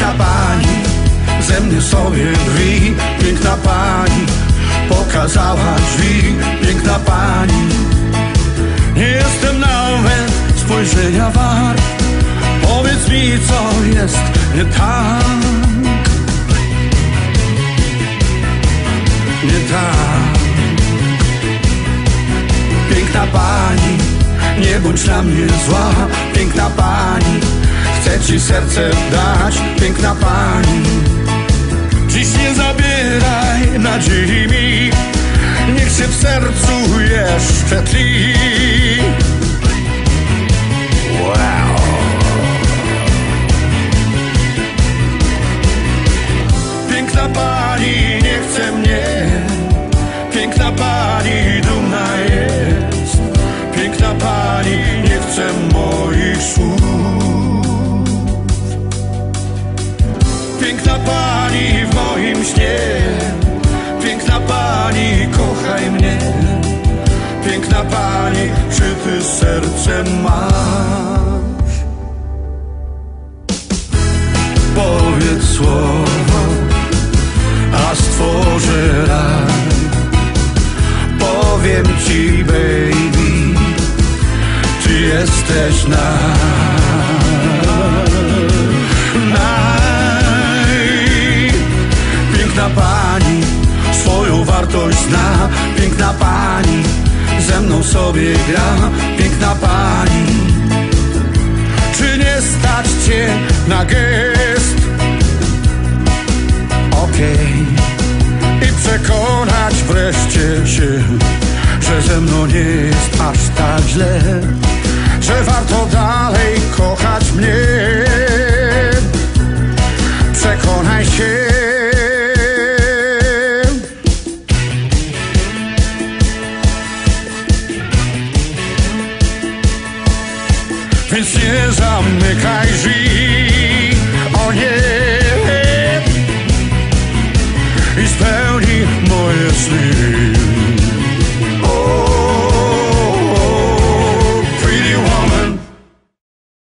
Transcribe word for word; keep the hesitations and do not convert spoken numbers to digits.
Piękna pani ze mnie sobie drwi. Piękna pani pokazała drzwi. Piękna pani, nie jestem nawet spojrzenia wart. Powiedz mi, co jest nie tak. Nie tak. Piękna pani, nie bądź na mnie zła. Piękna pani, chcę ci serce dać. Piękna pani, dziś nie zabieraj nadziei mi. Niech się w sercu jeszcze tli. Wow. Piękna pani nie chce mnie. Piękna pani dumna jest. Piękna pani nie chce moich słów. Piękna pani w moim śnie. Piękna pani, kochaj mnie. Piękna pani, czy ty serce masz? Powiedz słowo, a stworzę raj. Powiem ci, baby, ty jesteś naj, naj. Piękna pani swoją wartość zna. Piękna pani ze mną sobie gra. Piękna pani, czy nie stać cię na gest? Okej, okay. I przekonać wreszcie się, że ze mną nie jest aż tak źle, że warto dalej kochać mnie.